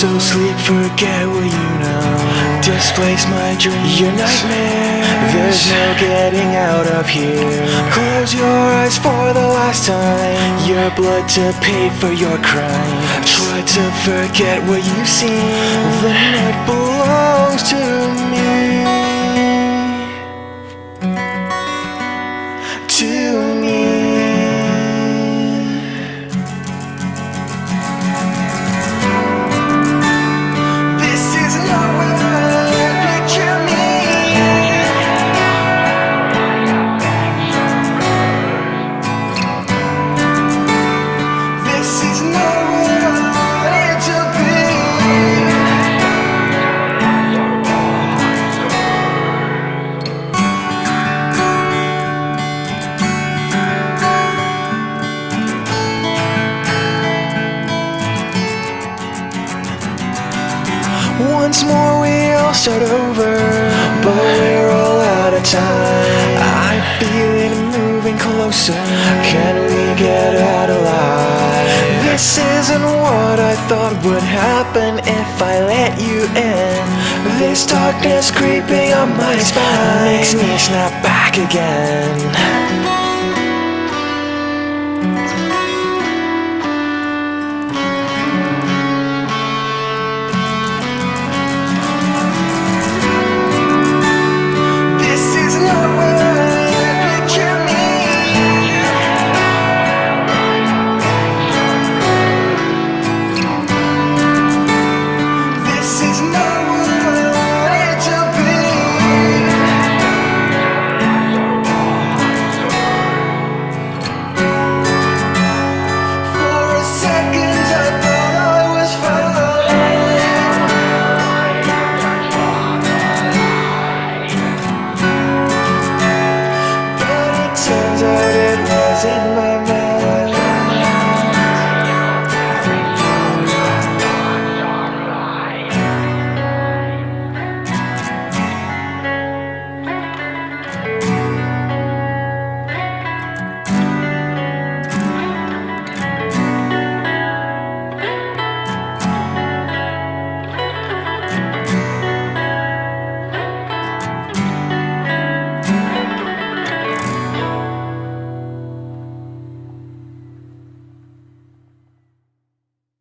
So sleep, forget what you know. Displace my dreams, your nightmare. There's no getting out of here. Close your eyes for the last time. Your blood to pay for your crime. Try to forget what you've seen. The night belongs to me. To me. Once more we all start over, but we're all out of time. I feel it moving closer. Can we get out alive? This isn't what I thought would happen if I let you in. This darkness creeping on my spine makes me snap back again.